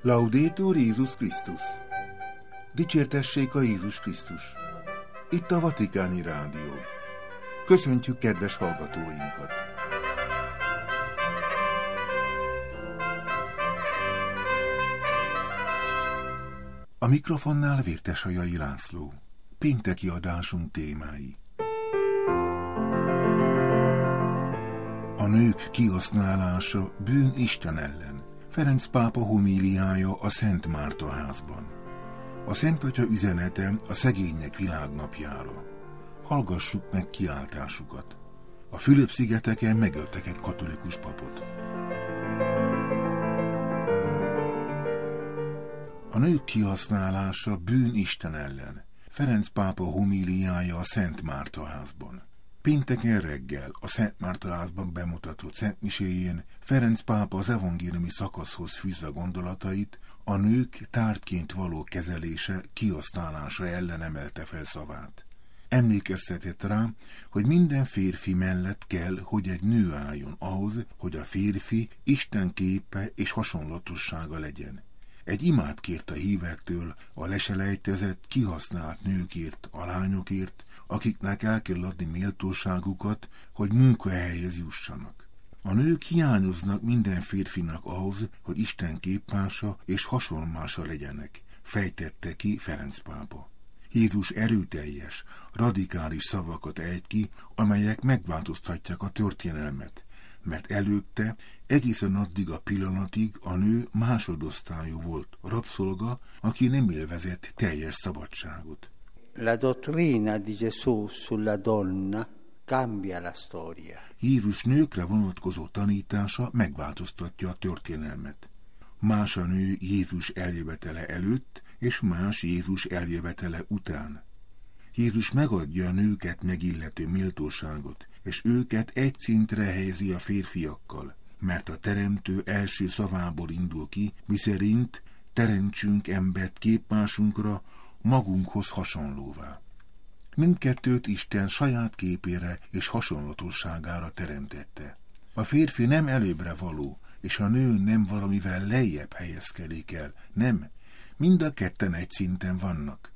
Laudetur Jézus Krisztus! Dicsértessék a Jézus Krisztus! Itt a Vatikáni Rádió. Köszöntjük kedves hallgatóinkat! A mikrofonnál Vértesajai László. Pénteki adásunk témái. A nők kihasználása bűn Isten ellen. Ferenc pápa homíliája a Szent Márta házban. A Szent Atya üzenete a szegények világnapjára. Hallgassuk meg kiáltásukat. A Fülöp-szigeteken megöltek egy katolikus papot. A nők kihasználása bűn Isten ellen. Ferenc pápa homíliája a Szent Márta házban. Pénteken reggel a Szent Márta házban bemutatott szentmiséjén Ferenc pápa az evangéliumi szakaszhoz fűzve gondolatait, a nők tárgyként való kezelése, kihasználása ellen emelte fel szavát. Emlékeztetett rá, hogy minden férfi mellett kell, hogy egy nő álljon ahhoz, hogy a férfi Isten képe és hasonlatossága legyen. Egy imát kért a hívektől a leselejtezett, kihasznált nőkért, a lányokért, akiknek el kell adni méltóságukat, hogy munkahelyhez jussanak. A nők hiányoznak minden férfinak ahhoz, hogy Isten képmása és hasonmása legyenek, fejtette ki Ferenc pápa. Jézus erőteljes, radikális szavakat ejt ki, amelyek megváltoztatják a történelmet, mert előtte, egészen addig a pillanatig a nő másodosztályú volt, rabszolga, aki nem élvezett teljes szabadságot. La dottrina di Gesù sulla donna cambia la storia. Jézus nőkre vonatkozó tanítása megváltoztatja a történelmet. Más a nő Jézus eljövetele előtt, és más Jézus eljövetele után. Jézus megadja a nőket megillető méltóságot, és őket egy szintre helyezi a férfiakkal, mert a Teremtő első szavából indul ki, miszerint teremtsünk embert képmásunkra, magunkhoz hasonlóvá. Mindkettőt Isten saját képére és hasonlatosságára teremtette. A férfi nem előbbre való, és a nő nem valamivel lejjebb helyezkedik el, nem, mind a ketten egy szinten vannak.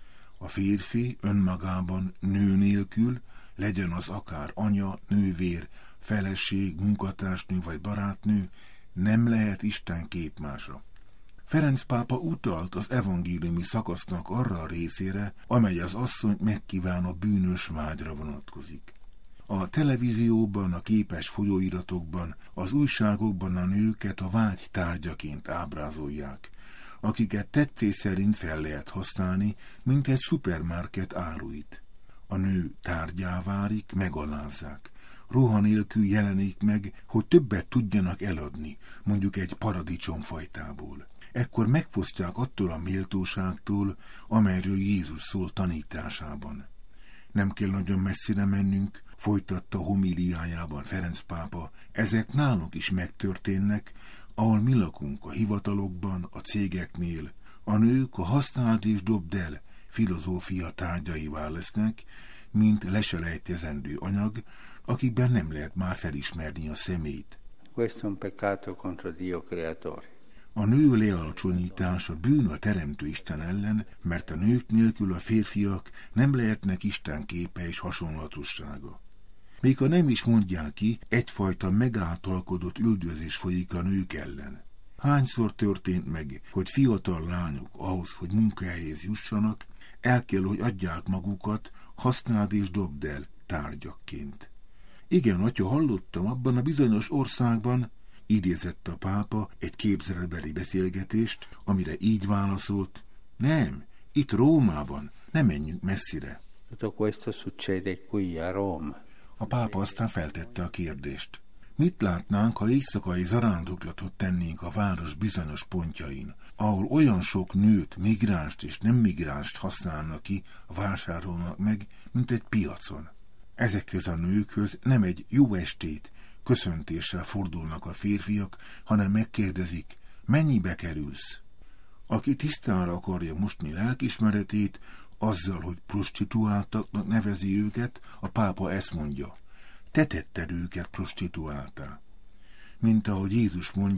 A férfi önmagában nő nélkül, legyen az akár anya, nővér, feleség, munkatársnő vagy barátnő, nem lehet Isten képmása. Ferenc pápa utalt az evangéliumi szakasznak arra a részére, amely az asszonyt megkívánó bűnös vágyra vonatkozik. A televízióban, a képes folyóiratokban, az újságokban a nőket a vágy tárgyaként ábrázolják, akiket tetszés szerint fel lehet használni, mint egy szupermarket áruit. A nő tárgyá válik, megalázzák. Ruha nélkül jelenik meg, hogy többet tudjanak eladni, mondjuk egy paradicsomfajtából. Ekkor megfosztják attól a méltóságtól, amelyről Jézus szól tanításában. Nem kell nagyon messzire mennünk, folytatta homíliájában Ferenc pápa, ezek nálunk is megtörténnek, ahol mi lakunk, a hivatalokban, a cégeknél. A nők a használd és dobd el filozófia tárgyaivá lesznek, mint leselejtezendő anyag, akikben nem lehet már felismerni a személyt. Questo è un peccato contro Dio creatore. A nő lealacsonyítása bűn a Teremtő Isten ellen, mert a nők nélkül a férfiak nem lehetnek Isten képe és hasonlatossága. Még ha nem is mondják ki, egyfajta megáltalkodott üldözés folyik a nők ellen. Hányszor történt meg, hogy fiatal lányok ahhoz, hogy munkahelyhez jussanak, el kell, hogy adják magukat, használd és dobd el tárgyakként. Igen, atya, hallottam abban a bizonyos országban, idézett a pápa egy képzeletbeli beszélgetést, amire így válaszolt, nem, itt Rómában, ne menjünk messzire. Tutto questo succede qui a Roma. A pápa aztán feltette a kérdést. Mit látnánk, ha éjszakai zarándoklatot tennénk a város bizonyos pontjain, ahol olyan sok nőt, migránst és nem migránst használnak ki, vásárolnak meg, mint egy piacon. Ezekhez a nőkhöz nem egy jó estét, köszöntéssel fordulnak a férfiak, hanem megkérdezik, mennyibe kerülsz? Aki tisztára akarja mosni lelkiismeretét, azzal, hogy prostituáltaknak nevezi őket, a pápa ezt mondja. Te tetted őket prostituáltá. Mint ahogy Jézus mondja,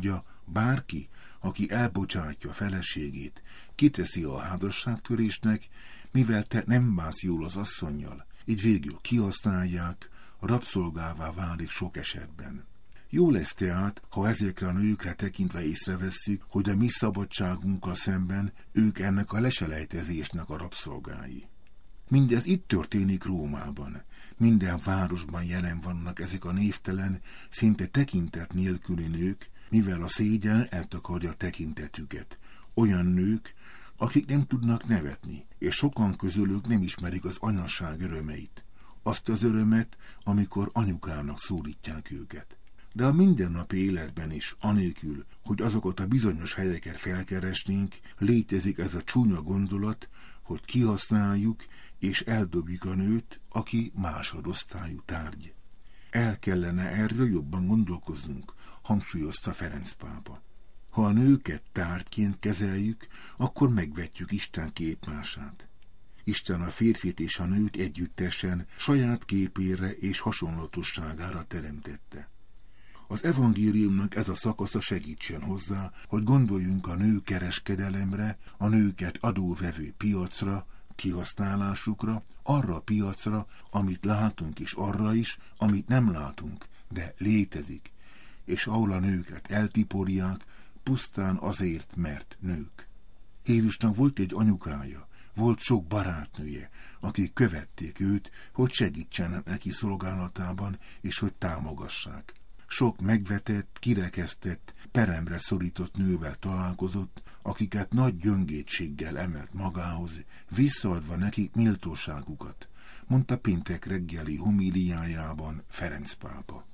Bárki, aki elbocsátja feleségét, kiteszi a házasságtörésnek, mivel te nem bánsz jól az asszonnyal, így végül kihasználják, rabszolgává válik sok esetben. Jó lesz tehát, ha ezekre a nőkre tekintve észrevesszük, hogy a mi szabadságunkkal szemben ők ennek a leselejtezésnek a rabszolgái. Mindez itt történik Rómában. Minden városban jelen vannak ezek a névtelen, szinte tekintet nélküli nők, mivel a szégyen eltakarja tekintetüket. Olyan nők, akik nem tudnak nevetni, és sokan közülük nem ismerik az anyaság örömeit. Azt az örömet, amikor anyukának szólítják őket. De a mindennapi életben is, anélkül, hogy azokat a bizonyos helyeket felkeresnénk, létezik ez a csúnya gondolat, hogy kihasználjuk és eldobjuk a nőt, aki másodosztályú tárgy. El kellene erről jobban gondolkoznunk, hangsúlyozta Ferenc pápa. Ha a nőket tárgyként kezeljük, akkor megvetjük Isten képmását. Isten a férfit és a nőt együttesen saját képére és hasonlatosságára teremtette. Az evangéliumnak ez a szakasza segítsen hozzá, hogy gondoljunk a nőkereskedelemre, a nőket adóvevő piacra, kihasználásukra, arra a piacra, amit látunk, és arra is, amit nem látunk, de létezik, és ahol a nőket eltiporják, pusztán azért, mert nők. Jézusnak volt egy anyukája, volt sok barátnője, akik követték őt, hogy segítsenek neki szolgálatában, és hogy támogassák. Sok megvetett, kirekesztett, peremre szorított nővel találkozott, akiket nagy gyöngétséggel emelt magához, visszaadva nekik méltóságukat, mondta péntek reggeli homíliájában Ferenc pápa.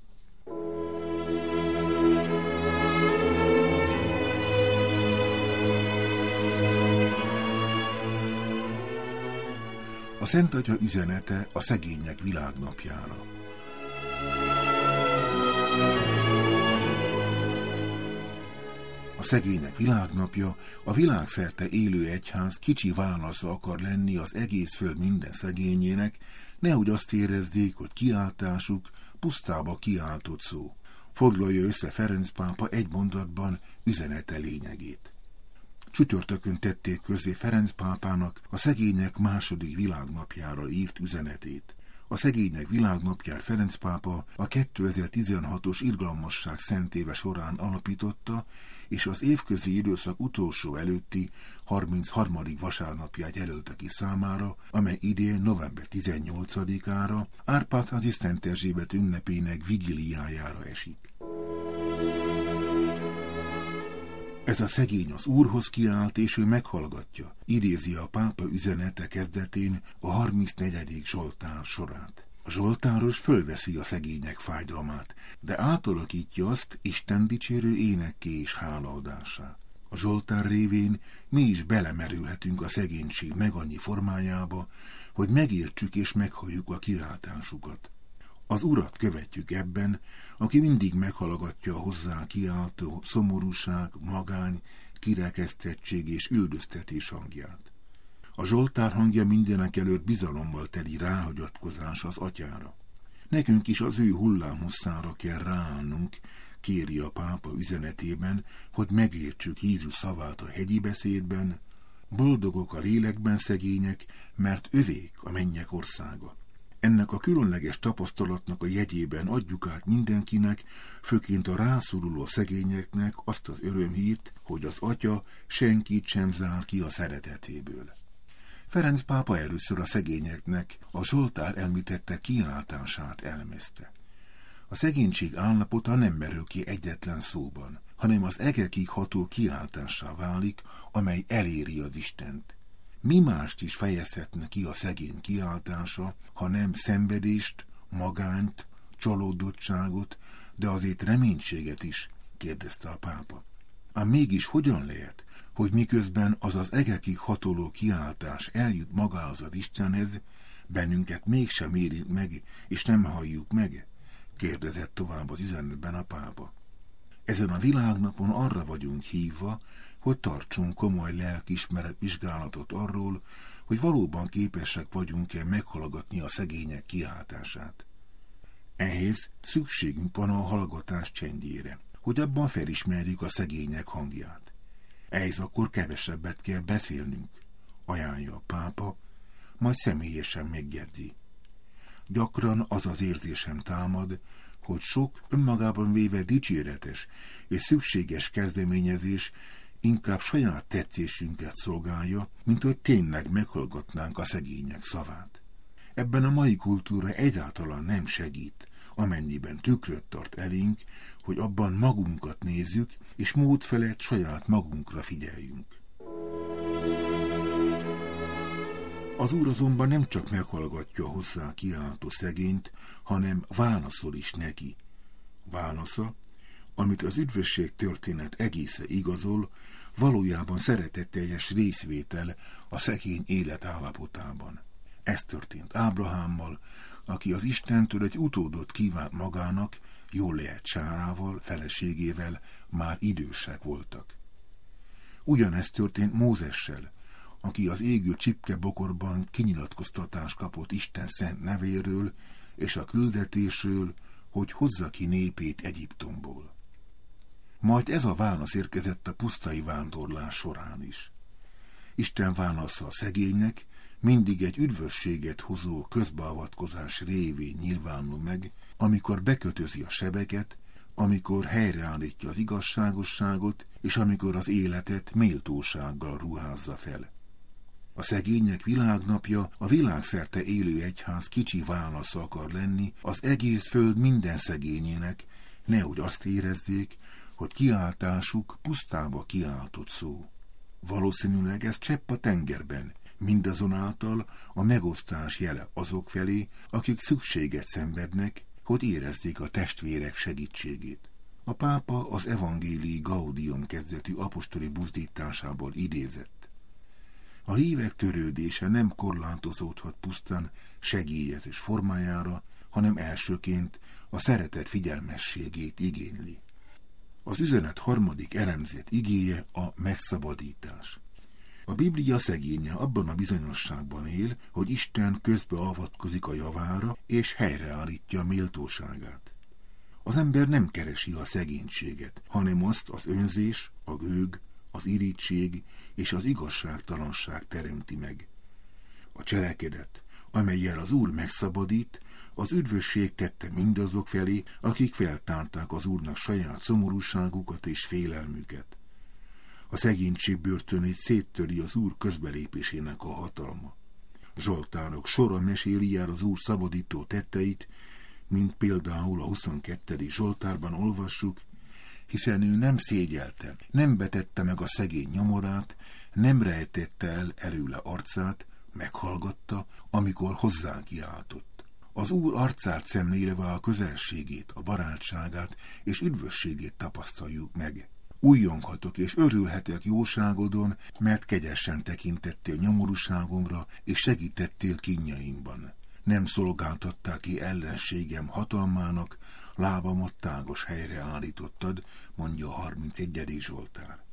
A Szent Atya üzenete a szegények világnapjára. A szegények világnapja a világszerte élő egyház kicsi válasza akar lenni az egész föld minden szegényének, nehogy azt érezzék, hogy kiáltásuk pusztába kiáltott szó. Foglalja össze Ferenc pápa egy mondatban üzenete lényegét. Csütörtökön tették közzé Ferenc pápának a szegények második világnapjára írt üzenetét. A szegények világnapját Ferenc pápa a 2016-os irgalmasság szentéve során alapította, és az évközi időszak utolsó előtti 33. vasárnapját jelölte ki számára, amely idén november 18-ára, Árpád-házi Szent Erzsébet ünnepének vigiliájára esik. Ez a szegény az Úrhoz kiált, és ő meghallgatja, idézi a pápa üzenete kezdetén a 34. Zsoltár sorát. A zsoltáros fölveszi a szegények fájdalmát, de átalakítja azt Isten dicsérő énekké és hálaadásá. A zsoltár révén mi is belemerülhetünk a szegénység megannyi formájába, hogy megértsük és meghalljuk a kiáltásukat. Az Urat követjük ebben, aki mindig meghallgatja a hozzá kiáltó szomorúság, magány, kirekesztettség és üldöztetés hangját. A zsoltár hangja mindenekelőtt bizalommal teli ráhagyatkozás az Atyára. Nekünk is az ő hullámhosszára kell ráállnunk, kéri a pápa üzenetében, hogy megértsük Jézus szavát a hegyi beszédben: boldogok a lélekben szegények, mert övék a mennyek országa. Ennek a különleges tapasztalatnak a jegyében adjuk át mindenkinek, főként a rászoruló szegényeknek azt az örömhírt, hogy az Atya senkit sem zár ki a szeretetéből. Ferenc pápa először a szegényeknek a zsoltár említette kiáltását elemezte. A szegénység állapota nem merül ki egyetlen szóban, hanem az egekig ható kiáltássá válik, amely eléri az Istent. Mi mást is fejezhetne ki a szegény kiáltása, ha nem szenvedést, magányt, csalódottságot, de azért reménységet is, kérdezte a pápa. Ám mégis hogyan lehet, hogy miközben az az egekig hatoló kiáltás eljut magához az Istenhez, bennünket mégsem érint meg, és nem halljuk meg? Kérdezett tovább az üzenetben a pápa. Ezen a világnapon arra vagyunk hívva, hogy tartsunk komoly lelkiismeret vizsgálatot arról, hogy valóban képesek vagyunk-e meghallgatni a szegények kiáltását. Ehhez szükségünk van a hallgatás csendjére. hogy abban felismerjük a szegények hangját. Ehhez akkor kevesebbet kell beszélnünk, ajánlja a pápa, majd személyesen megjegyzi. Gyakran az az érzésem támad, hogy sok önmagában véve dicséretes és szükséges kezdeményezés inkább saját tetszésünket szolgálja, mint hogy tényleg meghallgatnánk a szegények szavát. Ebben a mai kultúra egyáltalán nem segít, amennyiben tükröt tart elénk, hogy abban magunkat nézzük, és mód felett saját magunkra figyeljünk. Az Úr azonban nem csak meghallgatja a hozzá kiáltó szegényt, hanem válaszol is neki. Válasza, amit az üdvösség történet egésze igazol, valójában szeretetteljes részvétel a szegény életállapotában. Ez történt Ábrahámmal, aki az Istentől egy utódot kívánt magának, jól lehet Sárával, feleségével, már idősek voltak. Ugyanezt történt Mózessel, aki az égő csipkebokorban kinyilatkoztatást kapott Isten szent nevéről és a küldetésről, hogy hozza ki népét Egyiptomból. Majd ez a válasz érkezett a pusztai vándorlás során is. Isten válasza a szegénynek mindig egy üdvösséget hozó közbeavatkozás révén nyilvánul meg, amikor bekötözi a sebeket, amikor helyreállítja az igazságosságot, és amikor az életet méltósággal ruházza fel. A szegények világnapja a világszerte élő egyház kicsi válasza akar lenni az egész föld minden szegényének, nehogy azt érezzék, hogy kiáltásuk pusztába kiáltott szó. Valószínűleg ez csepp a tengerben, mindazonáltal a megosztás jele azok felé, akik szükséget szenvednek, hogy érezzék a testvérek segítségét. A pápa az evangélii Gaudium kezdetű apostoli buzdításából idézett. A hívek törődése nem korlátozódhat pusztán segélyezés formájára, hanem elsőként a szeretet figyelmességét igényli. Az üzenet harmadik elemzett igéje a megszabadítás. A Biblia szegénye abban a bizonyosságban él, hogy Isten közbeavatkozik a javára és helyreállítja a méltóságát. Az ember nem keresi a szegénységet, hanem azt az önzés, a gőg, az irigység és az igazságtalanság teremti meg. A cselekedet, amellyel az Úr megszabadít, az üdvösség tette mindazok felé, akik feltárták az Úrnak saját szomorúságukat és félelmüket. A szegénység börtönét széttöri az Úr közbelépésének a hatalma. Zsoltárok sora meséli el az Úr szabadító tetteit, mint például a 22. Zsoltárban olvassuk, hiszen ő nem szégyelte, nem vetette meg a szegény nyomorát, nem rejtette el előle arcát, meghallgatta, amikor hozzá kiáltott. Az Úr arcát szemlélve a közelségét, a barátságát és üdvösségét tapasztaljuk meg. Újjonghatok és örülhetek jóságodon, mert kegyesen tekintettél nyomorúságomra és segítettél kínjaimban. Nem szolgáltattál ki ellenségem hatalmának, lábamat tágos helyre állítottad, mondja a 31. Zsoltár.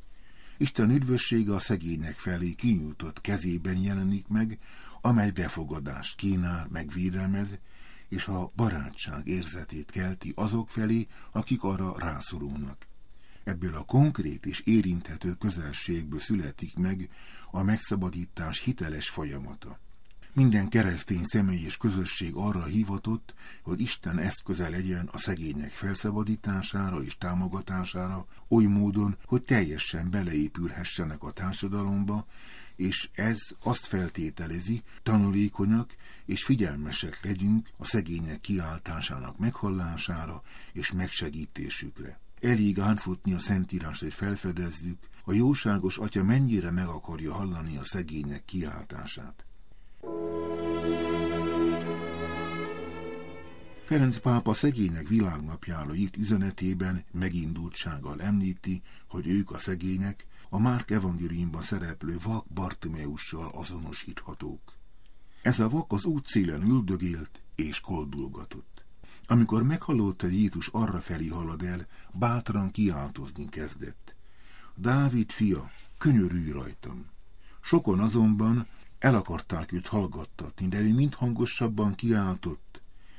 Isten üdvössége a szegények felé kinyújtott kezében jelenik meg, amely befogadást kínál, megvédelmez, és a barátság érzetét kelti azok felé, akik arra rászorulnak. Ebből a konkrét és érinthető közelségből születik meg a megszabadítás hiteles folyamata. Minden keresztény személy és közösség arra hivatott, hogy Isten eszköze legyen a szegények felszabadítására és támogatására, oly módon, hogy teljesen beleépülhessenek a társadalomba, és ez azt feltételezi, tanulékonyak és figyelmesek legyünk a szegények kiáltásának meghallására és megsegítésükre. Elég átfutni a Szentírást, hogy felfedezzük, a jóságos Atya mennyire meg akarja hallani a szegények kiáltását. Ferenc pápa szegények világnapjára írt üzenetében megindultsággal említi, hogy ők a szegények a Márk evangéliumban szereplő vak Bartimeussal azonosíthatók. Ez a vak az útszélen üldögélt és koldulgatott. Amikor meghallotta, hogy Jézus arrafelé halad el, bátran kiáltozni kezdett. Dávid fia, könyörülj rajtam! Sokan azonban el akarták őt hallgattatni, de ő mind hangosabban kiáltott.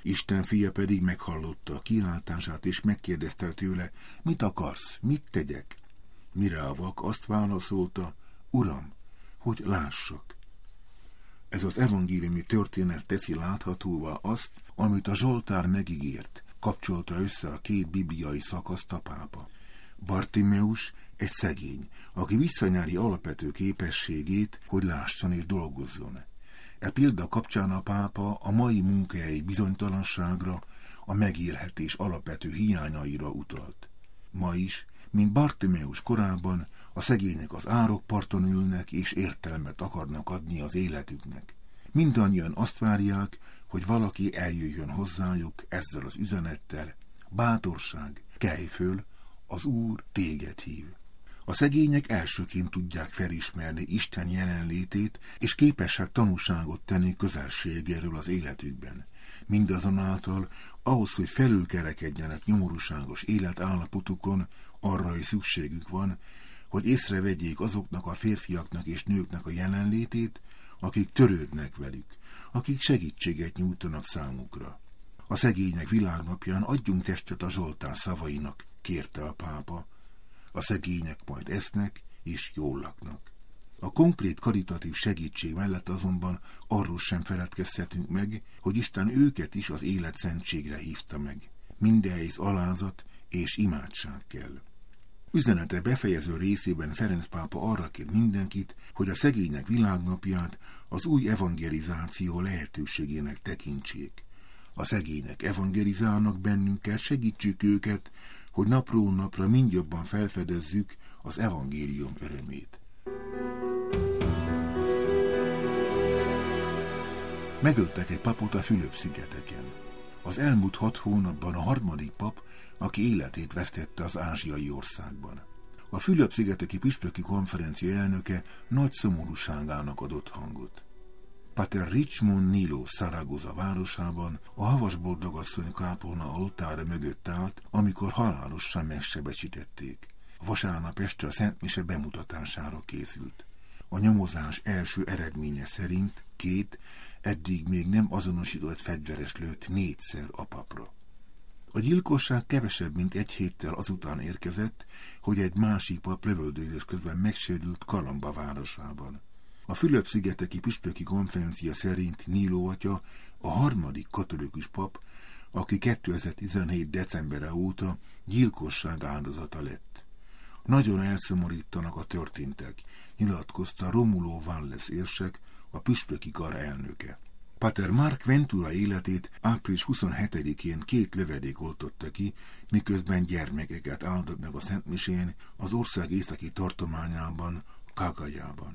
Isten fia pedig meghallotta a kiáltását, és megkérdezte tőle, mit akarsz, mit tegyek? Mire a vak azt válaszolta, Uram, hogy lássak. Ez az evangéliumi történet teszi láthatóvá azt, amit a Zsoltár megígért, kapcsolta össze a két bibliai szakaszt a pápa. Bartimeus egy szegény, aki visszanyári alapvető képességét, hogy lásson és dolgozzon. E példa kapcsán a pápa a mai munkahelyi bizonytalanságra, a megélhetés alapvető hiányaira utalt. Ma is, mint Bartimeus korában, a szegények az árokparton ülnek és értelmet akarnak adni az életüknek. Mindannyian azt várják, hogy valaki eljöjjön hozzájuk ezzel az üzenettel: bátorság, kelj föl, az Úr téged hív. A szegények elsőként tudják felismerni Isten jelenlétét, és képesek tanúságot tenni közelségéről az életükben. Mindazonáltal ahhoz, hogy felülkerekedjenek nyomorúságos életállapotukon, arra is szükségük van, hogy észrevegyék azoknak a férfiaknak és nőknek a jelenlétét, akik törődnek velük, akik segítséget nyújtanak számukra. A szegények világnapján adjunk testet a Zsoltár szavainak, kérte a pápa. A szegények majd esznek és jól laknak. A konkrét karitatív segítség mellett azonban arról sem feledkezhetünk meg, hogy Isten őket is az élet szentségre hívta meg. Mindehhez alázat és imádság kell. Üzenete befejező részében Ferenc pápa arra kér mindenkit, hogy a szegények világnapját az új evangelizáció lehetőségének tekintsék. A szegények evangelizálnak bennünket, segítsük őket, hogy napról napra mind jobban felfedezzük az evangélium örömét. Megöltek egy papot a Fülöp-szigeteken. Az elmúlt 6 hónapban a harmadik pap, aki életét vesztette az ázsiai országban. A Fülöp-szigeteki püspöki konferencia elnöke nagy szomorúságának adott hangot. Pater Richmond Nilo Zaragoza városában a havas boldogasszony kápolna oltára mögött állt, amikor halálosan megsebesítették. Vasárnap este a szentmise bemutatására készült. A nyomozás első eredménye szerint 2 eddig még nem azonosított fegyveres lőtt 4-szer a papra. A gyilkosság kevesebb, mint 1 héttel azután érkezett, hogy egy másik pap lövöldözés közben megsérült Kalamba városában. A Fülöp-szigeteki püspöki konferencia szerint Nilo atya a harmadik katolikus pap, aki 2017. decembere óta gyilkosság áldozata lett. Nagyon elszomorítanak a történtek, nyilatkozta Romulo Valles érsek, a püspöki kar elnöke. Pater Mark Ventura életét április 27-én 2 lövedék oltotta ki, miközben gyermekeket áldott meg a szentmisén az ország északi tartományában, Kagajában.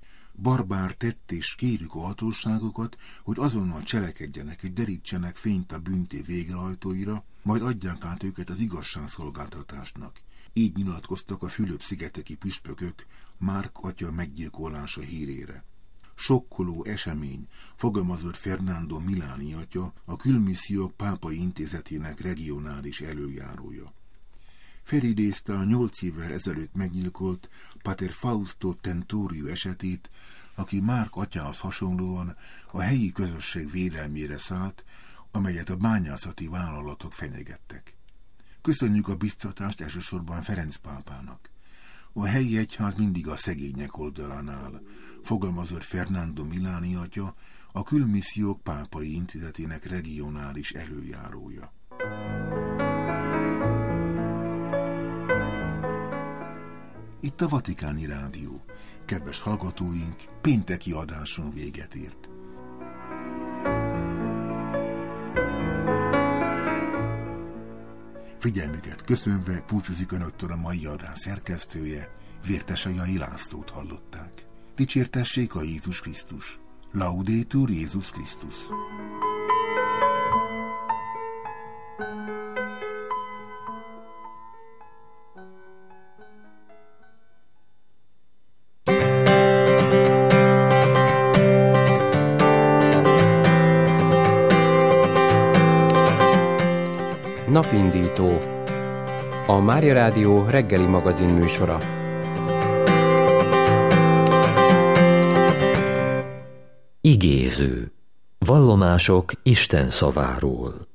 Barbár tett, és kérjük a hatóságokat, hogy azonnal cselekedjenek és derítsenek fényt a bűntév végrehajtóira, majd adják át őket az igazságszolgáltatásnak. Így nyilatkoztak a Fülöp-szigeteki püspökök Márk atya meggyilkolása hírére. Sokkoló esemény, fogalmazott Fernando Milani atya, a Külmissziók pápai intézetének regionális előjárója. Felidézte a 8 évvel ezelőtt meggyilkolt Pater Fausto Tentorio esetét, aki Márk atyához hasonlóan a helyi közösség védelmére szállt, amelyet a bányászati vállalatok fenyegettek. Köszönjük a biztatást elsősorban Ferenc pápának. A helyi egyház mindig a szegények oldalán áll, fogalmazott Fernando Milani atya, a Külmissziók pápai intézetének regionális előjárója. Itt a Vatikáni Rádió. Kedves hallgatóink, pénteki adáson véget ért. Figyelmüket köszönve búcsúzik önöktől a mai adás szerkesztője, Vértesai Lászlót hallották. Dicsértessék a Jézus Krisztus! Laudetur Jézus Krisztus! Napindító, a Mária Rádió reggeli magazin műsora. Igéző. Vallomások Isten szaváról.